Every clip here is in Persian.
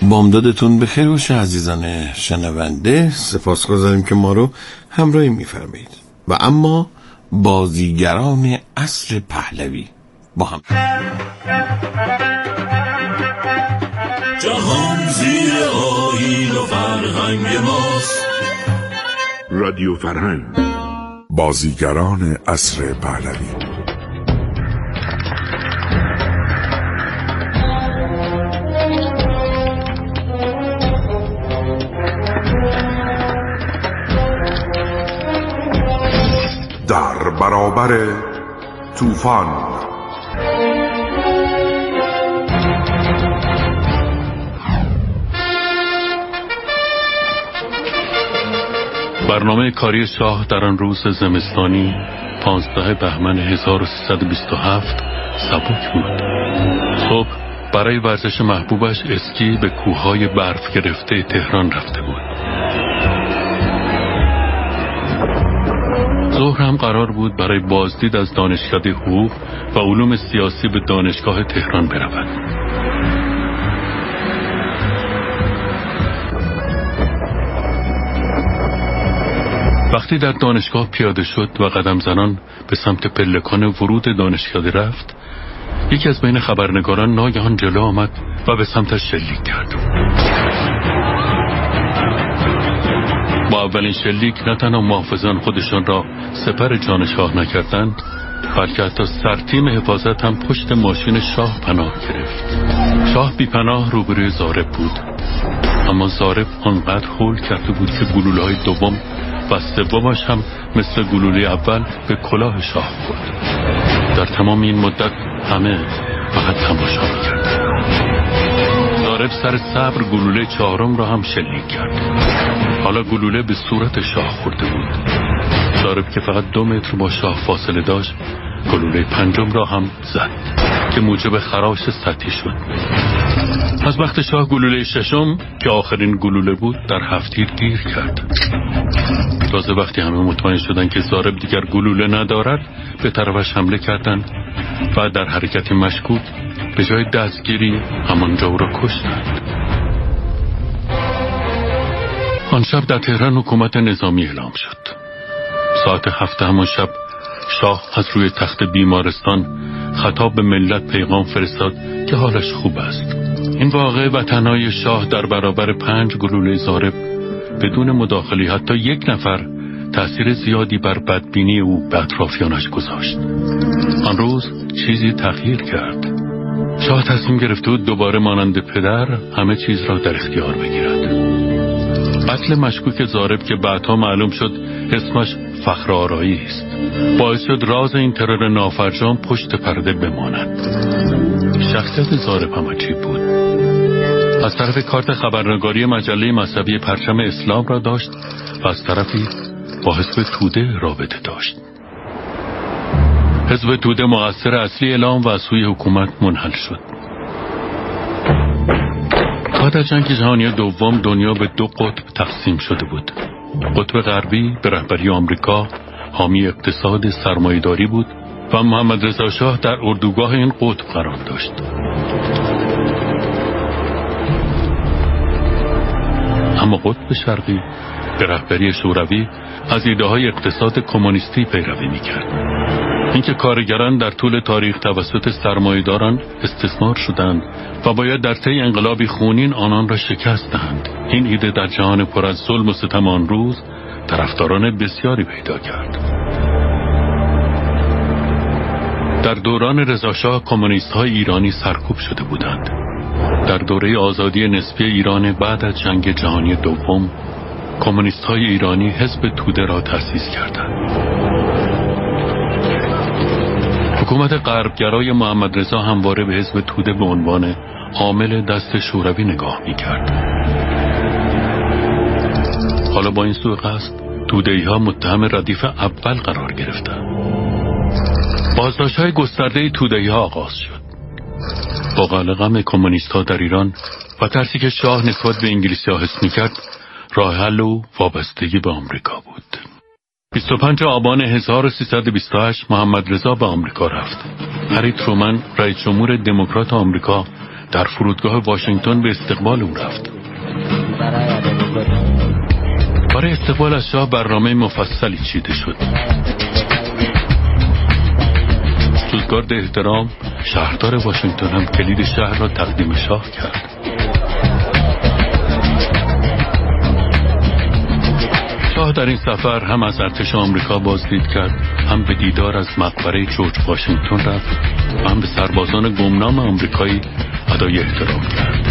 بامدادتون بخیر باشه عزیزان شنونده. سپاسگزاریم که ما رو همراهی می‌فرمایید. و اما بازیگران عصر پهلوی با هم. جهان زیر آیین و فرهنگ ماست. رادیو فرهنگ. بازیگران عصر پهلوی. در برابر طوفان. برنامه کاری شاه در آن روز زمستانی 15 بهمن 1327 سبک بود. صبح برای ورزش محبوبش اسکی به کوههای برف گرفته تهران رفته بود. ظهر هم قرار بود برای بازدید از دانشکده حقوق و علوم سیاسی به دانشگاه تهران برود. وقتی در دانشگاه پیاده شد و قدم زنان به سمت پلکان ورود دانشکده رفت، یکی از بین خبرنگاران ناگهان جلو آمد و به سمتش شلیک کرد. با اولین شلیک نه تنها محافظان خودشان را سپر جان شاه نکردند، بلکه حتی سرتیم حفاظت هم پشت ماشین شاه پناه گرفت. شاه بی پناه روبروی ضارب بود، اما ضارب آنقدر هول کرده بود که گلوله‌های دوم و سومش هم مثل گلوله اول به کلاه شاه خورد. در تمام این مدت همه فقط تماشا می‌کردند. ضارب سر صبر گلوله چهارم را هم شلیک کرد. حالا گلوله به صورت شاه خورده بود. ضارب که فقط 2 متر با شاه فاصله داشت، گلوله پنجم را هم زد که موجب خراش سطحی شد. از وقت شاه گلوله ششم که آخرین گلوله بود در 7 تیر گیر کرد. تازه وقتی همه مطمئن شدند که ضارب دیگر گلوله ندارد، به طرفش حمله کردند و در حرکتی مشکوک به جای دستگیری همانجا او را کشتند. آن شب در تهران حکومت نظامی اعلام شد. ساعت 7 همان شب شاه از روی تخت بیمارستان خطاب به ملت پیغام فرستاد که حالش خوب است. این واقعه و تنهای شاه در برابر 5 گلوله ضارب بدون مداخله حتی 1 نفر تأثیر زیادی بر بدبینی او به اطرافیانش گذاشت. آن روز چیزی تغییر کرد. شاه تصمیم گرفته بود دوباره مانند پدر همه چیز را در اختیار بگیرد. قتل مشکوک ضارب که بعدها معلوم شد اسمش فخر آرایی است، باعث شد راز این ترور نافرجام پشت پرده بماند. شخصیت ضارب هم عجیب بود. از طرف کارت خبرنگاری مجله مذهبی پرچم اسلام را داشت و از طرفی با حزب توده رابطه داشت. حزب توده مؤثر اصلی اعلام و از سوی حکومت منحل شد. بعد از جنگ جهانی دوم دنیا به 2 قطب تقسیم شده بود. قطب غربی به رهبری آمریکا حامی اقتصاد سرمایه‌داری بود و محمد رضا شاه در اردوگاه این قطب قرار داشت. اما قطب شرقی به رهبری شوروی از ایده‌های اقتصاد کمونیستی پیروی می‌کرد. اینکه کارگران در طول تاریخ توسط سرمایه‌داران استثمار شدند و باید در طی انقلابی خونین آنان را شکست دهند. این ایده در جهان پر از ظلم و ستم آن روز طرفداران بسیاری پیدا کرد. در دوران رضاشاه کمونیست‌های ایرانی سرکوب شده بودند. در دوره آزادی نسبی ایران بعد از جنگ جهانی دوم کمونیست‌های ایرانی حزب توده را تأسیس کردند. حکومت غربگرای محمد رضا همواره به حزب توده به عنوان عامل دست شوروی نگاه می‌کرد. حالا با این سوء قصد توده‌ای‌ها متهم ردیف اول قرار گرفتند. بازداشت‌های گسترده توده‌ای‌ها آغاز شد. با غم کمونیست‌ها در ایران و ترسی که شاه نسبت به انگلیسی‌ها حس می‌کرد، راه حل و وابستگی به آمریکا بود. 25 آبان 1328 محمد رضا به آمریکا رفت. هری ترومن رئیس جمهور دموکرات آمریکا در فرودگاه واشنگتن به استقبال او رفت. برای استقبال از شاه برنامه مفصلی چیده شد. سوگوارد احترام شهردار واشنگتن هم کلید شهر را تقدیم شاه کرد. شاه در این سفر هم از ارتش آمریکا بازدید کرد، هم به دیدار از مقبره جورج واشنگتن رفت و هم به سربازان گمنام آمریکایی ادای احترام کرد.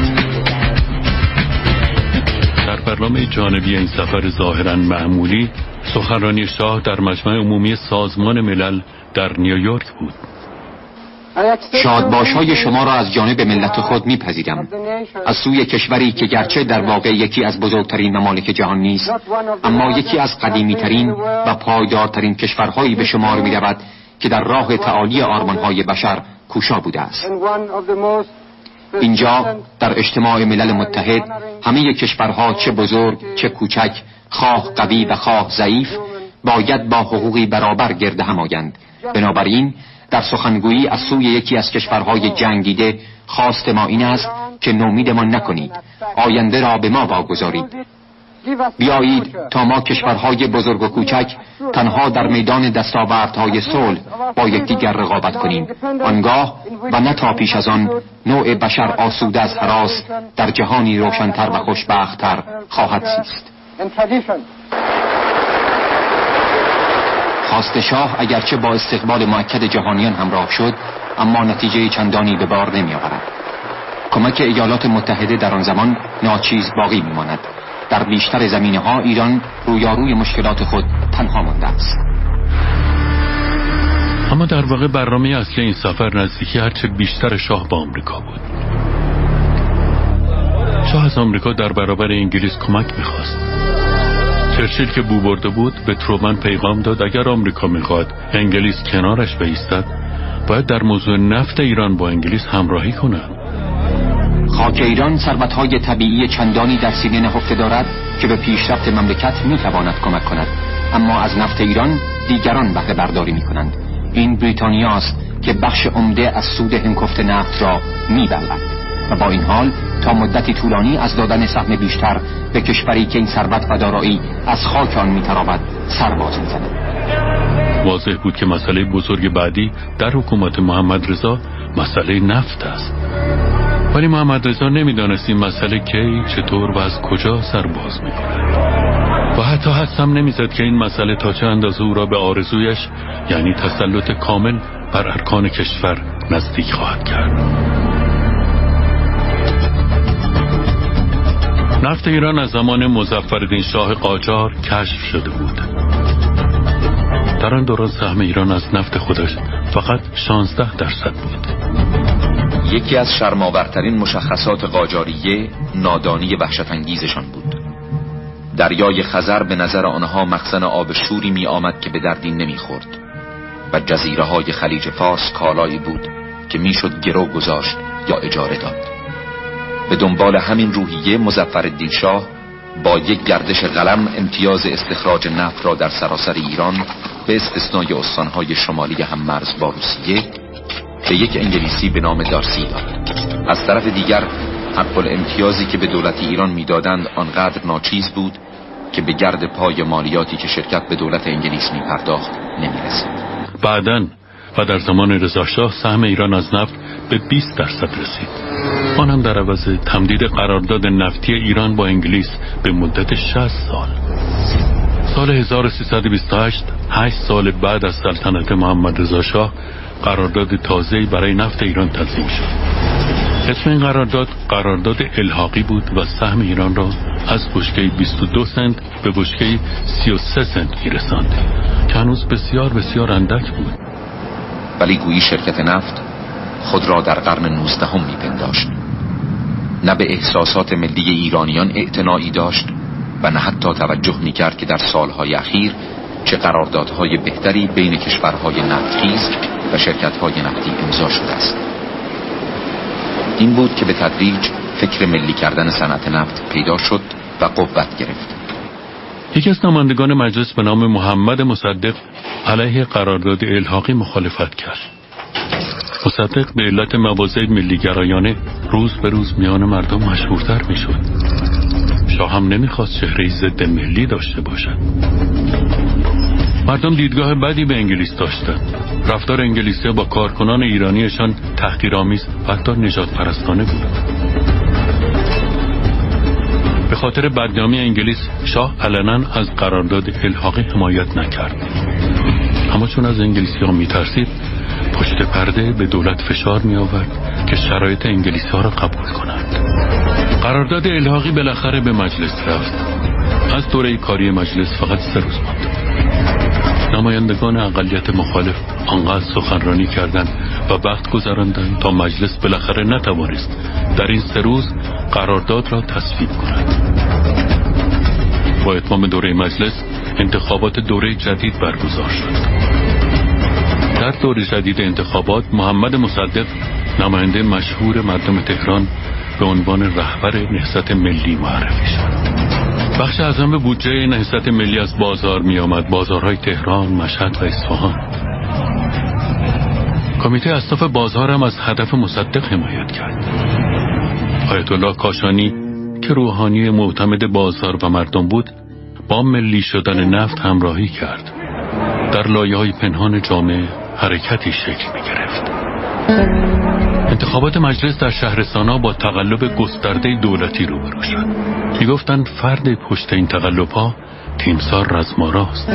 در برنامه جانبی این سفر ظاهراً معمولی، سخنرانی شاه در مجمع عمومی سازمان ملل در نیویورک بود. شادباش‌های شما را از جانب ملت خود می‌پذیرم. از سوی کشوری که گرچه در واقع یکی از بزرگترین ممالک جهان نیست، اما یکی از قدیمی‌ترین و پایدارترین کشورهایی به شمار می‌رود که در راه تعالی آرمان‌های بشر کوشا بوده است. اینجا در اجتماع ملل متحد همه کشورها چه بزرگ چه کوچک، خواه قوی و خواه ضعیف، باید با حقوقی برابر گرد هم آیند. بنابراین در سخنگویی از سوی یکی از کشورهای جنگ دیده خواست ما این است که نومیدمان نکنید، آینده را به ما واگذارید. بیایید تا ما کشورهای بزرگ و کوچک تنها در میدان دستاوردهای صلح با یکدیگر رقابت کنیم. آنگاه و نه تا پیش از آن نوع بشر آسوده از هراس در جهانی روشن‌تر و خوشبخت‌تر خواهد زیست. خواست شاه اگرچه با استقبال مؤکد جهانیان همراه شد، اما نتیجه چندانی به بار نمی آورد. کمک ایالات متحده در آن زمان ناچیز باقی می ماند. در بیشتر زمینه‌ها ایران رویاروی مشکلات خود تنها مانده است. اما در واقع برنامه اصلی این سفر نزدیکی هرچه بیشتر شاه با آمریکا بود. شاه از آمریکا در برابر انگلیس کمک می‌خواست. چرچیل که بو برده بود به ترومن پیغام داد اگر آمریکا می‌خواد انگلیس کنارش بایستد، باید در موضوع نفت ایران با انگلیس همراهی کند. خاک ایران ثروت‌های طبیعی چندانی در سینه نهفته دارد که به پیشرفت مملکت می‌تواند کمک کند، اما از نفت ایران دیگران بهره برداری می‌کنند. این بریتانیا است که بخش عمده از سود هنگفت نفت را می‌بلعد و با این حال تا مدتی طولانی از دادن سهم بیشتر به کشوری که این ثروت و دارایی از خاک آن می‌تراود سرباز می‌زند. واضح بود که مسئله بزرگ بعدی در حکومت محمد رضا مسئله نفت است. ولی محمد رضا نمی‌دانست این مسئله کی، چطور و از کجا سرباز می‌کند. و حتی حدسم نمی‌زد که این مسئله تا چه اندازه او را به آرزویش، یعنی تسلط کامل بر ارکان کشور، نزدیک خواهد کرد. نفت ایران از زمان مظفرالدین شاه قاجار کشف شده بود. در آن دوران سهم ایران از نفت خودش فقط 16% بود. یکی از شرم‌آورترین مشخصات قاجاریه نادانی وحشت‌انگیزشان بود. دریای خزر به نظر آنها مخزن آب شوری می آمد که به دردی نمی خورد و جزیره‌های خلیج فارس کالایی بود که می شد گرو گذاشت یا اجاره داد. به دنبال همین روحیه مظفرالدین شاه با یک گردش قلم امتیاز استخراج نفت را در سراسر ایران به استثنای استانهای شمالی هم مرز با روسیه به یک انگلیسی به نام دارسی داد. از طرف دیگر حق الامتیازی که به دولت ایران میدادند آنقدر ناچیز بود که به گرد پای مالیاتی که شرکت به دولت انگلیس می پرداخت نمی رسید. بعداً و در زمان رضاشاه سهم ایران از نفت به 20% رسید. آن هم در عوض تمدید قرارداد نفتی ایران با انگلیس به مدت 60 سال. سال 1328، 8 سال بعد از سلطنت محمد رضا شاه، قرارداد تازه‌ای برای نفت ایران تنظیم شد. اسم این قرارداد الحاقی بود و سهم ایران را از بشکه 22 سنت به بشکه 33 سنت می‌رساند که هنوز بسیار بسیار اندک بود. ولی گویی شرکت نفت خود را در قرن 19 می‌پنداشت. نه به احساسات ملی ایرانیان اعتنایی داشت و نه حتی توجه می‌کرد که در سالهای اخیر چه قراردادهای بهتری بین کشورهای نفتخیز و شرکت‌های نفتی امضا شده است. این بود که به تدریج فکر ملی کردن صنعت نفت پیدا شد و قوت گرفت. یکی از نمایندگان مجلس به نام محمد مصدق علیه قرارداد الحاقی مخالفت کرد. مصدق به علت مواضع ملیگرایانه روز به روز میان مردم مشهورتر میشد. شاه هم نمیخواست چهره‌ای ضد ملی داشته باشد. مردم دیدگاه بدی به انگلیس داشتند. رفتار انگلیسی با کارکنان ایرانیشان تحقیرآمیز و حتی نژاد پرستانه بود. به خاطر بدنامی انگلیس شاه علنا از قرارداد الحاقی حمایت نکرد. اما چون از انگلیسی ها میترسید پشت پرده به دولت فشار می آورد که شرایط انگلیسی ها را قبول کنند. قرارداد الحاقی بالاخره به مجلس رفت. از دوره کاری مجلس فقط 3 روز ماند. نمایندگان اقلیت مخالف آنقدر سخنرانی کردند و وقت گذراندند تا مجلس بالاخره نتوانست در این 3 روز قرارداد را تصویب کند. با اتمام دوره مجلس انتخابات دوره جدید برگزار شد. در دوره جدید انتخابات محمد مصدق نماینده مشهور مردم تهران به عنوان رهبر نهضت ملی معرفی شد. بخش اعظم بودجه نهضت ملی از بازار می آمد، بازارهای تهران، مشهد و اصفهان. کمیته اصلاف بازار هم از هدف مصدق حمایت کرد. آیت الله کاشانی که روحانی معتمد بازار و مردم بود، با ملی شدن نفت همراهی کرد. در لایه‌های پنهان جامعه حرکتی شکل می گرفت. انتخابات مجلس در شهرستان‌ها با تقلب گسترده دولتی روبرو شد. می گفتند فرد پشت این تقلب‌ها تیمسار رزماراست.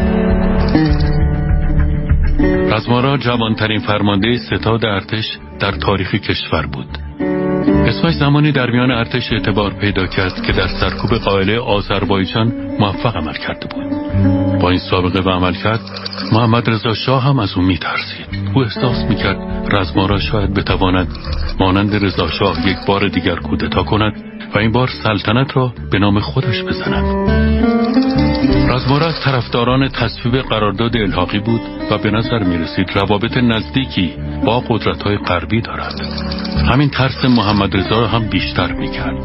رزمارا جوانترین فرمانده ستاد ارتش در تاریخ کشور بود. اسمش زمانی در میان ارتش اعتبار پیدا کرد که در سرکوب قائله آذربایجان موفق عمل کرده بود. با این سابقه و عمل کرد محمد رضا شاه هم از او می‌ترسید. او احساس می‌کرد رزمارا شاید بتواند مانند رضا شاه یک بار دیگر کودتا کند و این بار سلطنت را به نام خودش بزند. رزمارا از طرفداران تصویب قرارداد الحاقی بود و به نظر می‌رسید روابط نزدیکی با قدرت‌های غربی دارد. همین ترس محمد رضا را هم بیشتر می‌کرد.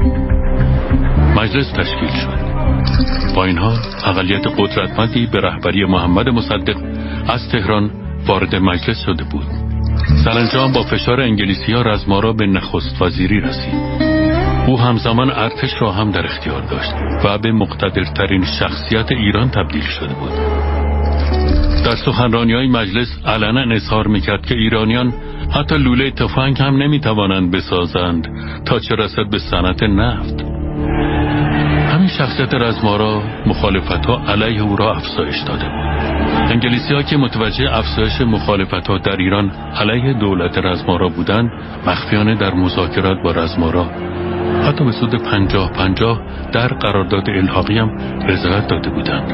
مجلس تشکیل شد. با این حال اقلیت قدرتمندی به رهبری محمد مصدق از تهران وارد مجلس شده بود. سرانجام با فشار انگلیسی‌ها رزمارا به نخست وزیری رسید. او همزمان ارتش را هم در اختیار داشت و به مقتدرترین شخصیت ایران تبدیل شده بود. در سخنرانی‌های مجلس علنا اظهار می‌کرد که ایرانیان حتی لوله تفنگ هم نمی‌توانند بسازند تا چه رسد به صنعت نفت. همین شخصیت رزمارا مخالفت‌ها علیه او را افزایش داده بود. انگلیسی‌ها که متوجه افزایش مخالفت‌ها در ایران علیه دولت رزمارا بودند، مخفیانه در مذاکرات با رزمارا حتی به سود 50-50 در قرارداد الحاقی هم رضایت داده بودند.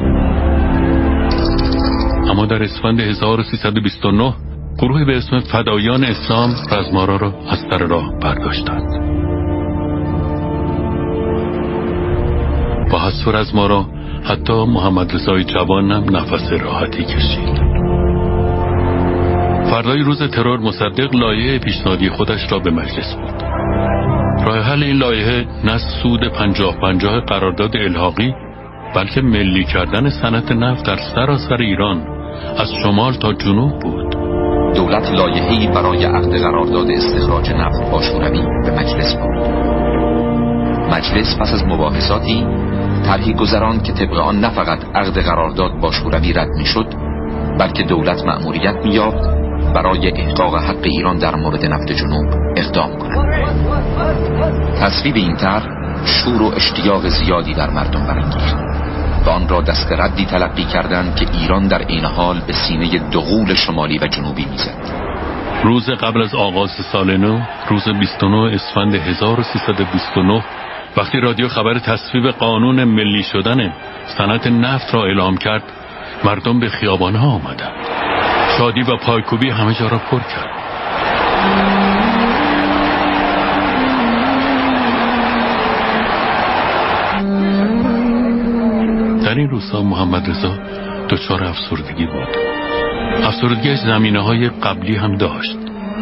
اما در اسفند 1329 گروهی به اسم فدایان اسلام رزمارا را از سر راه برداشتند. با حذف رزمارا حتی محمد رضای جوان هم نفس راحتی کشید. فردای روز ترور مصدق لایحه پیشنهادی خودش را به مجلس برد. راه حل این لایحه نه سود 50-50 قرارداد الحاقی بلکه ملی کردن صنعت نفت در سراسر ایران از شمال تا جنوب بود. دولت لایحه‌ای برای عقد قرارداد استخراج نفت با شوروی به مجلس برد. مجلس پس از مباحثاتی طرحی گذراند که طبق آن نه فقط عقد قرارداد با شوروی رد میشد، بلکه دولت مأموریت می‌یافت برای احقاق حق ایران در مورد نفت جنوب اقدام کند. تصویب این طرح شور و اشتیاق زیادی در مردم برانگیخت و آن را دست ردی تلقی کردند که ایران در این حال به سینه دغول شمالی و جنوبی میزد. روز قبل از آغاز سال نو، روز 29 اسفند 1329، وقتی رادیو خبر تصویب قانون ملی شدن صنعت نفت را اعلام کرد، مردم به خیابان‌ها آمدند. شادی و پایکوبی همه جا را پر کرد. در این روزها محمد رضا دچار افسردگی بود. افسردگی زمینه‌های قبلی هم داشت.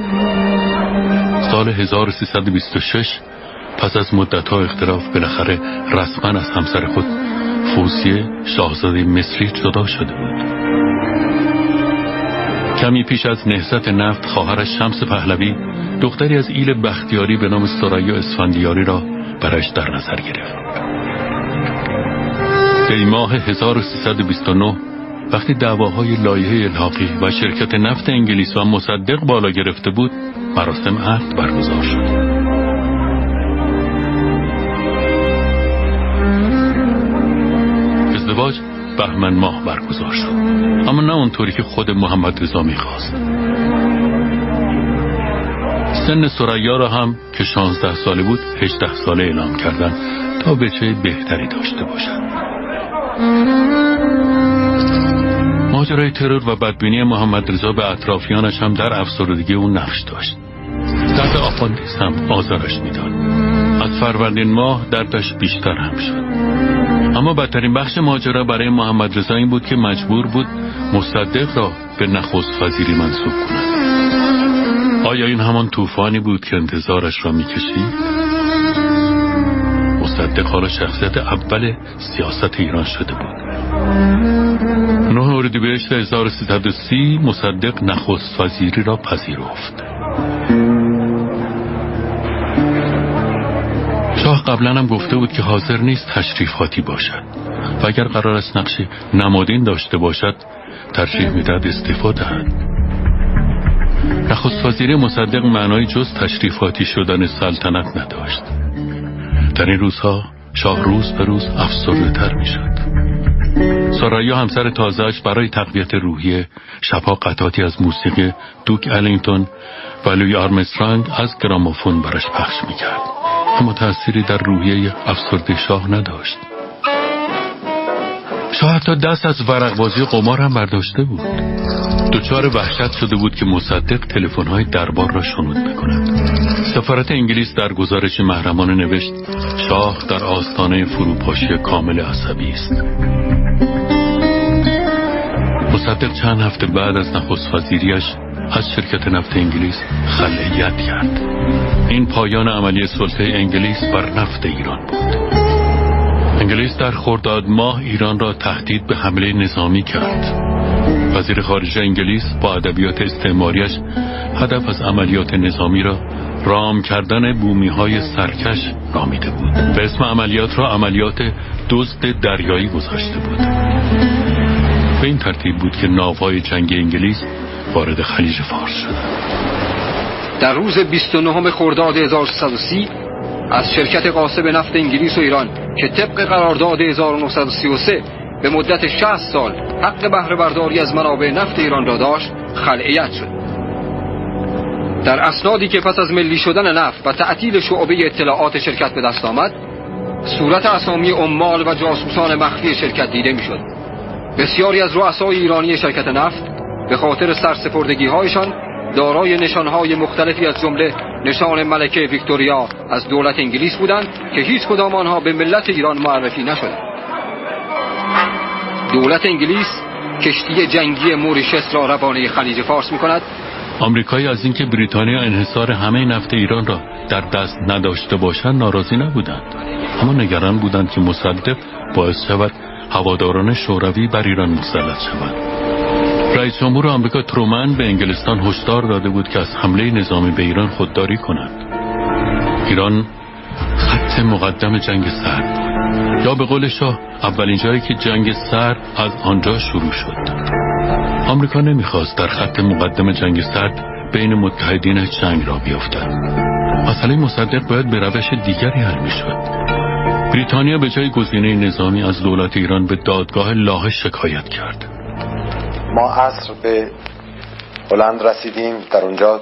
سال 1326 پس از مدت‌ها اختلاف بالاخره رسما از همسر خود فوزیه شاهزاده مصری جدا شده بود. کمی پیش از نهضت نفت خواهرش شمس پهلوی دختری از ایل بختیاری به نام ثریا اسفندیاری را برایش در نظر گرفت. دی ماه 1329 وقتی دعواهای لایحه الحاقی و شرکت نفت انگلیس و مصدق بالا گرفته بود، مراسم عقد برگزار شد. ازدواج بهمن ماه برگزار شد، اما نه اونطوری که خود محمد رضا می‌خواست. سن ثریا را هم که 16 ساله بود 18 ساله اعلام کردند تا بچه بهتری داشته باشد. ماجرای ترور و بدبینی محمد رضا به اطرافیانش هم در افسردگی او نقش داشت. درد آپاندیس هم آزارش میداد. از فروردین ماه دردش بیشتر هم شد. اما بدترین بخش ماجرا برای محمد رضا این بود که مجبور بود مصدق را به نخست وزیری منصوب کند. آیا این همان طوفانی بود که انتظارش را میکشید؟ مصدق حالا شخصیت اول سیاست ایران شده بود. 9 اردیبهشت 1330 مصدق نخست وزیری را پذیرفت. شاه قبلا هم گفته بود که حاضر نیست تشریفاتی باشد و اگر قرار است نقش نمادین داشته باشد ترجیح میداد استعفا دهد. نخست وزیری مصدق معنای جز تشریفاتی شدن سلطنت نداشت. در این روزها شاه روز به روز افسرده تر می شد. ثریا همسر تازه‌اش برای تقویت روحیه شبها قطعاتی از موسیقی دوک الینگتون و لوی آرمسترانگ از گرامافون براش پخش می کرد، اما تأثیری در روحیه افسرده شاه نداشت. شاه حتی دست از ورقبازی قمار هم برداشته بود. دچار وحشت شده بود که مصدق تلفن‌های دربار را شنود بکند. سفارت انگلیس در گزارش محرمانه نوشت شاه در آستانه فروپاشی کامل عصبی است. مصدق چند هفته بعد از نخست وزیریش از شرکت نفت انگلیس خلعیت کرد. این پایان عملی سلطه انگلیس بر نفت ایران بود. انگلیس در خرداد ماه ایران را تهدید به حمله نظامی کرد. وزیر خارجه انگلیس با ادبیات استعماریش هدف از عملیات نظامی را رام کردن بومی‌های سرکش نامیده بود. به اسم عملیات را عملیات دزد دریایی گذاشته بود. به این ترتیب بود که ناوهای جنگی انگلیس وارد خلیج فارس شدند. در روز 29 خرداد 1330 از شرکت قاسب نفت انگلیس و ایران که طبق قرارداد 1933 به مدت 60 سال حق بهره برداری از منابع نفت ایران را داشت خلعیت شد. در اسنادی که پس از ملی شدن نفت و تعطیل شعبه اطلاعات شرکت به دست آمد، صورت اسامی عمال و جاسوسان مخفی شرکت دیده میشد. بسیاری از رؤسای ایرانی شرکت نفت به خاطر سرسپردگی‌هایشان دارای نشانهای مختلفی از جمله نشان ملکه ویکتوریا از دولت انگلیس بودند که هیچ کدام آنها به ملت ایران معرفی نشدند. دولت انگلیس کشتی جنگی موریشس را روانه خلیج فارس می‌کند. آمریکایی از اینکه بریتانیا انحصار همه نفت ایران را در دست نداشته باشند ناراضی نبودند، اما نگران بودند که مصدق باعث شود هواداران شوروی بر ایران مسلط شوند. رئیس جمهور آمریکا ترومن به انگلستان هشدار داده بود که از حمله نظامی به ایران خودداری کند. ایران خط مقدم جنگ سرد، یا به قول شاه اولین جایی که جنگ سرد از آنجا شروع شد. آمریکا نمیخواست در خط مقدم جنگ سرد بین متحدین جنگ را بیفتد. مسئله مصدق باید به روش دیگری حل میشد. بریتانیا به جای گزینه نظامی از دولت ایران به دادگاه لاهه شکایت کرد. ما عصر به هلند رسیدیم. در اونجا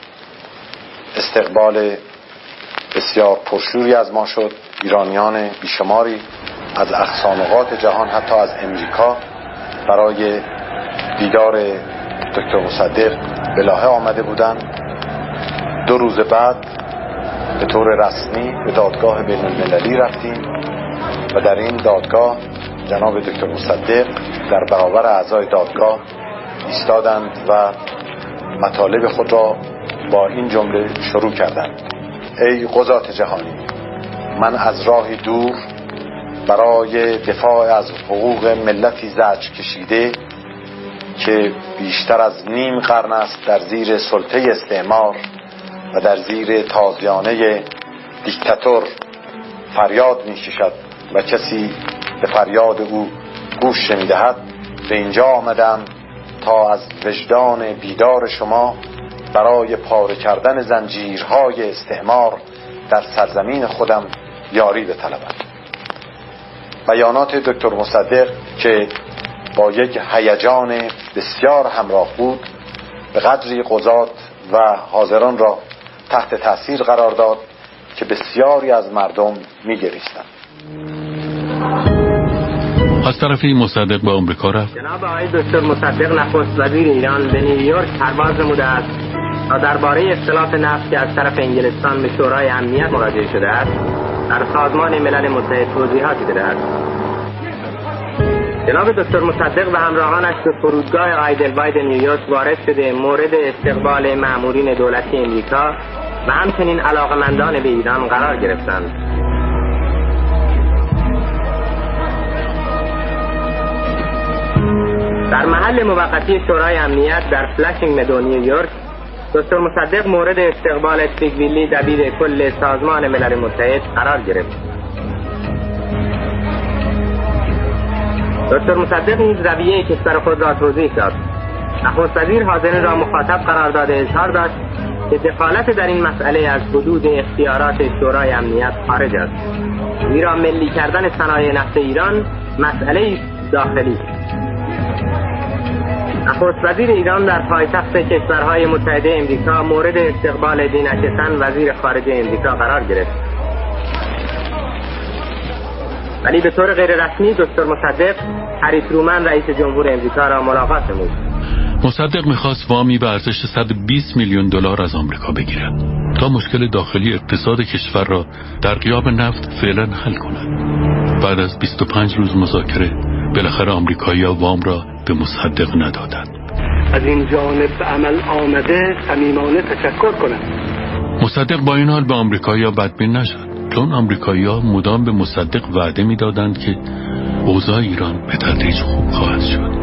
استقبال بسیار پرشوری از ما شد. ایرانیان بیشماری از اقصانقاط جهان، حتی از امریکا، برای دیدار دکتر مصدق به لاهه آمده بودند. 2 روز بعد به طور رسمی به دادگاه بین المللی رفتیم و در این دادگاه جناب دکتر مصدق در برابر اعضای دادگاه ایستادند و مطالب خود را با این جمله شروع کردند: ای قضات جهانی، من از راهی دور برای دفاع از حقوق ملتی زجر کشیده که بیشتر از نیم قرن است در زیر سلطه استعمار و در زیر تازیانه دیکتاتور فریاد می‌کشد و کسی به فریاد او گوش نمی‌دهد، به اینجا آمدم تا از وجدان بیدار شما برای پاره کردن زنجیرهای استعمار در سرزمین خودم یاری بطلبم. بیانات دکتر مصدق که با یک هیجان بسیار همراه بود به قدری قضات و حاضران را تحت تاثیر قرار داد که بسیاری از مردم می‌گریستند. از طرفی مصدق به آمریکا رفت. جناب آقای دکتر مصدق نخست وزیر ایران به نیویورک پرواز نموده است تا درباره اختلاف نفت که از طرف انگلستان به شورای امنیت مراجعه شده است در سازمان ملل متحد توضیحاتی بدهد. جناب دکتر مصدق و همراهانش به فرودگاه آیدلواید نیویورک وارد شده مورد استقبال مامورین دولتی امریکا و همچنین علاقمندان به ایران قرار گرفتند. در محل موقتی شورای امنیت در فلاشینگ مدو نیویورک دکتر مصدق مورد استقبال استیو ویلی دبیر کل سازمان ملل متحد قرار گرفت. دکتر مصدق نیز رویه کشور خود را توضیح داد. نخست وزیر حاضرین را مخاطب قرار داده اظهار داشت که دخالت در این مسئله از حدود اختیارات شورای امنیت خارج است، زیرا ملی کردن صنایع نفت ایران مسئله داخلی است. نخست وزیر ایران در پایتخت کشورهای متحده امریکا مورد استقبال دین اچسن وزیر خارجه امریکا قرار گرفت. ولی به طور غیر رسمی دکتر مصدق هری ترومن رئیس جمهور امریکا را ملاقات نمود. مصدق می‌خواست وامی به ارزش 120 میلیون دلار از آمریکا بگیرد تا مشکل داخلی اقتصاد کشور را در غیاب نفت فعلا حل کند. بعد از 25 روز مذاکره بالاخره آمریکایی‌ها وام را به مصدق ندادند. از این جانب به عمل آمده صمیمانه تشکر کنم. مصدق با این حال به آمریکایی‌ها بدبین نشد، چون آمریکایی‌ها مدام به مصدق وعده می‌دادند که اوضاع ایران به تدریج خوب خواهد شد.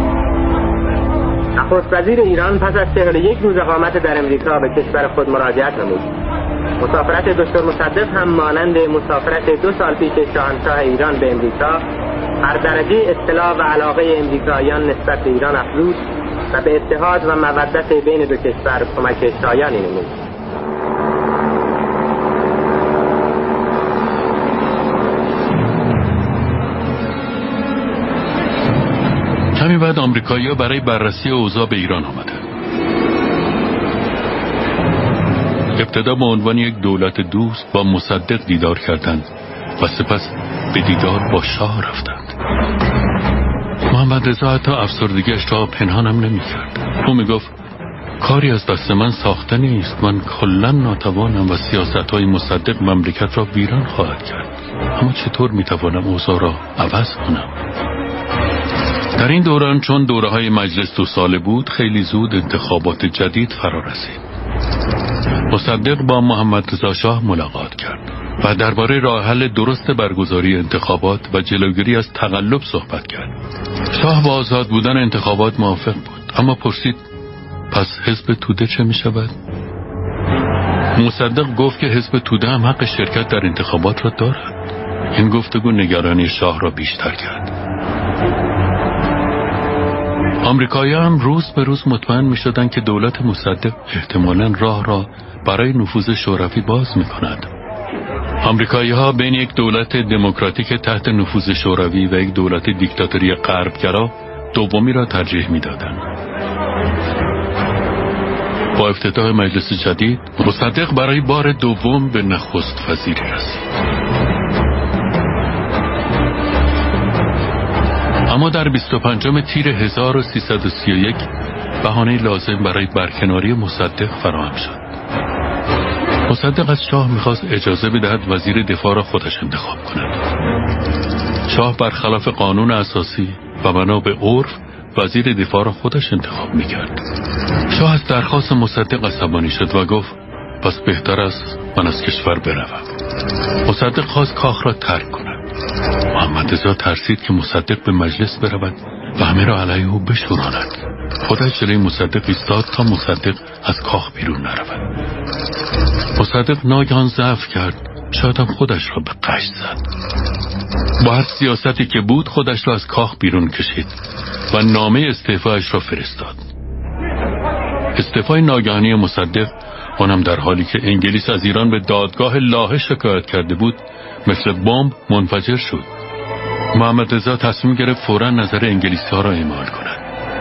نخست وزیر ایران پس از 41 روز اقامت در امریکا به کشور خود مراجعت نمود. مسافرت دکتر مصدق هم مانند مسافرت 2 سال پیش شاهنشاه ایران به امریکا هر درجه اطلاع و علاقه امریکاییان نسبت به ایران افزود و به اتحاد و مودت بین دو کشور کمک شایانی نمود. کمی بعد آمریکایی‌ها برای بررسی اوضاع به ایران آمدند. ابتدا به عنوان یک دولت دوست با مصدق دیدار کردند و سپس به دیدار با شاه رفتند. محمد رضا حتی افسردگیش را پنهانم نمی‌کرد. او میگفت کاری از دست من ساخته نیست، من کلاً ناتوانم و سیاست‌های مصدق مملکت را ویران خواهد کرد. اما چطور می‌توانم اوضاع را عوض کنم؟ در این دوران چون دوره‌های مجلس 2 ساله بود خیلی زود انتخابات جدید فرا رسید. مصدق با محمد رضا شاه ملاقات کرد و درباره راه حل درست برگزاری انتخابات و جلوگیری از تقلب صحبت کرد. شاه با آزاد بودن انتخابات موافق بود، اما پرسید پس حزب توده چه می شود؟ مصدق گفت که حزب توده هم حق شرکت در انتخابات را دارد. این گفتگو نگرانی شاه را بیشتر کرد. آمریکایی‌ها هم روز به روز مطمئن می شدن که دولت مصدق احتمالاً راه را برای نفوذ شوروی باز می کند. آمریکایی‌ها بین یک دولت دموکراتیک تحت نفوذ شوروی و یک دولت دیکتاتوری غربگرا دومی را ترجیح می دادند. با افتتاح مجلس جدید مصدق برای بار دوم به نخست وزیری رسید. اما در 25 تیر 1331 بهانه لازم برای برکناری مصدق فراهم شد. مصدق از شاه می‌خواست اجازه بدهد وزیر دفاع را خودش انتخاب کند. شاه برخلاف قانون اساسی و بنا به عرف وزیر دفاع را خودش انتخاب می‌کرد. شاه از درخواست مصدق عصبانی شد و گفت پس بهتر است من از کشور بروم. مصدق خواست کاخ را ترک کند. محمد رضا ترسید که مصدق به مجلس برود و همه را علیه او بشوراند. خودش جلوی مصدق ایستاد تا مصدق از کاخ بیرون نرود. مصدق ناگهان ضعف کرد، شاید هم خودش را به قشت زد. با هر سیاستی که بود خودش را از کاخ بیرون کشید و نامه استعفایش را فرستاد. استعفای ناگهانی مصدق، آنم در حالی که انگلیس از ایران به دادگاه لاهه شکایت کرده بود، مثل بمب منفجر شد. محمد رضا تصمیم گرفت فوراً نظر انگلیسی‌ها را اعمال کند.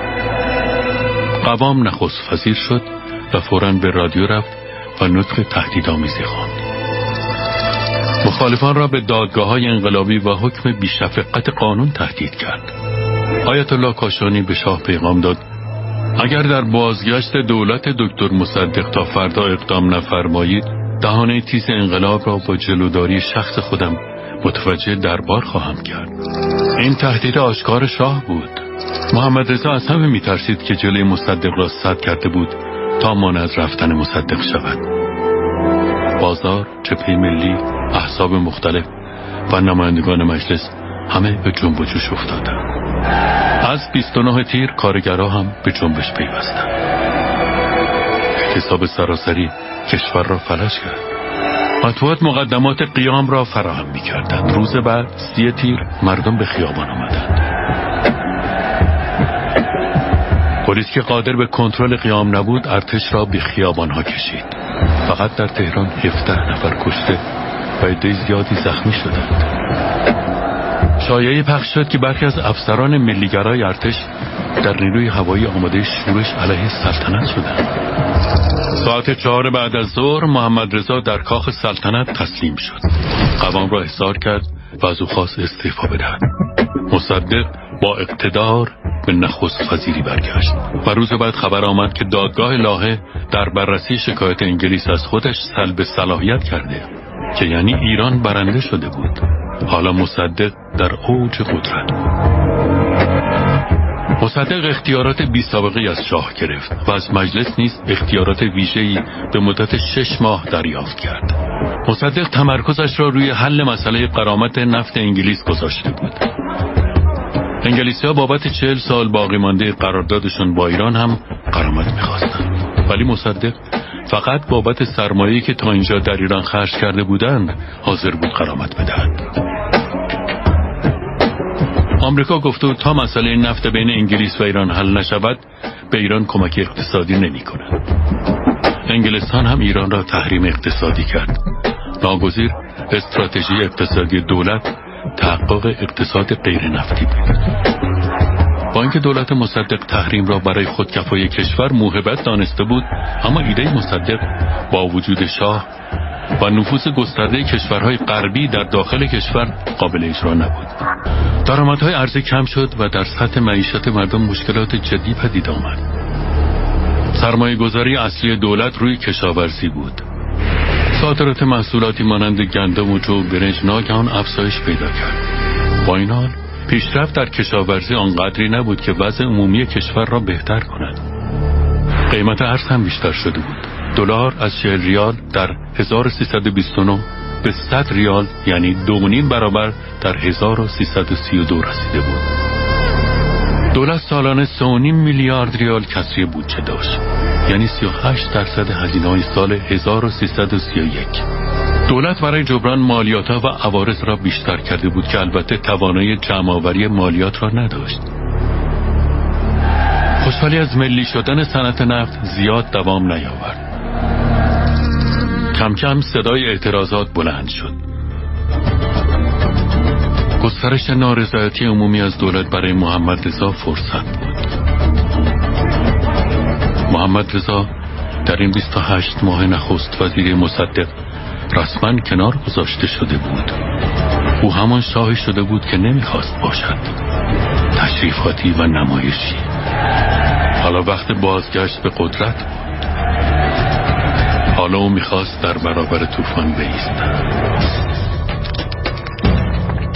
قوام نخست وزیر شد و فوراً به رادیو رفت و نطق تهدیدآمیزی خواند. مخالفان را به دادگاه‌های انقلابی و حکم بی‌شفقت قانون تهدید کرد. آیت الله کاشانی به شاه پیغام داد اگر در بازگشت دولت دکتر مصدق تا فردا اقدام نفرمایید، دهانه تیز انقلاب را با جلوداری شخص خودم متوجه دربار خواهم کرد. این تهدید آشکار شاه بود. محمد رضا از همه میترسید که جلوی مصدق را سد کرده بود تا مانع از رفتن مصدق شود. بازار، جبهه ملی، احزاب مختلف و نمایندگان مجلس همه به جنب و جوش افتادند. از 29 تیر کارگرها هم به جنبش پیوستند. اعتصاب سراسری کشور را فلج کرد. مطبوعات مقدمات قیام را فراهم می‌کردند. روز بعد 30 تیر مردم به خیابان آمدند. پلیس که قادر به کنترل قیام نبود، ارتش را به خیابان‌ها کشید. فقط در تهران 17 نفر کشته و عده زیادی زخمی شدند. شایعه پخش شد که برخی از افسران ملیگرای ارتش در نیروی هوایی آماده شورش علیه سلطنت شدند. ساعت 4 بعد از ظهر محمد رضا در کاخ سلطنت تسلیم شد. قوام را احضار کرد و از او خواست استعفا بدهد. مصدق با اقتدار به نخست وزیری برگشت و روز بعد خبر آمد که دادگاه لاهه در بررسی شکایت انگلیس از خودش سلب صلاحیت کرده، که یعنی ایران برنده شده بود. حالا مصدق در اوج قدرت بود. مصدق اختیارات بی سابقه از شاه گرفت و از مجلس نیز اختیارات ویژه‌ای به مدت 6 ماه دریافت کرد. مصدق تمرکزش را روی حل مسئله غرامت نفت انگلیس گذاشته بود. انگلیسی‌ها بابت 40 سال باقی مانده قراردادشون با ایران هم غرامت می‌خواستند، ولی مصدق فقط بابت سرمایه‌ای که تا اینجا در ایران خرج کرده بودند حاضر بود غرامت بدهد. آمریکا گفته بود تا مسئله نفت بین انگلیس و ایران حل نشود به ایران کمک اقتصادی نمی‌کند. انگلستان هم ایران را تحریم اقتصادی کرد. ناگزیر استراتژی اقتصادی دولت تحقق اقتصاد غیر نفتی بود. با اینکه دولت مصدق تحریم را برای خودکفایی کشور موهبت دانسته بود، اما ایده مصدق با وجود شاه و نفوذ گسترده کشورهای غربی در داخل کشور قابل اجرا نبود. درآمدهای ارزی کم شد و در سطح معیشت مردم مشکلات جدی پدید آمد. سرمایه گذاری اصلی دولت روی کشاورزی بود. صادرات محصولاتی مانند گندم و جو و برنج ناگهان افزایش پیدا کرد. با این حال پیشرفت در کشاورزی آنقدری نبود که وضع عمومی کشور را بهتر کند. قیمت ارز هم بیشتر شده بود. دلار از 40 ریال در 1329 به 100 ریال یعنی 2.5 برابر در 1332 رسیده بود. دولت سالانه 3.5 میلیارد ریال کسری بودجه داشت، یعنی 38% هزینه‌های سال 1331. دولت برای جبران مالیات‌ها و عوارض را بیشتر کرده بود که البته توانایی جمع‌آوری مالیات را نداشت. خوشحالی از ملی شدن صنعت نفت زیاد دوام نیاورد. کم کم صدای اعتراضات بلند شد. گسترش نارضایتی عمومی از دولت برای محمد رضا فرصت بود. محمد رضا در این 28 ماه نخست وزیر مصدق رسما کنار گذاشته شده بود. او همان شاهی شده بود که نمیخواست باشد، تشریفاتی و نمایشی. حالا وقت بازگشت به قدرت بود. حالا او میخواست در برابر طوفان بایستد.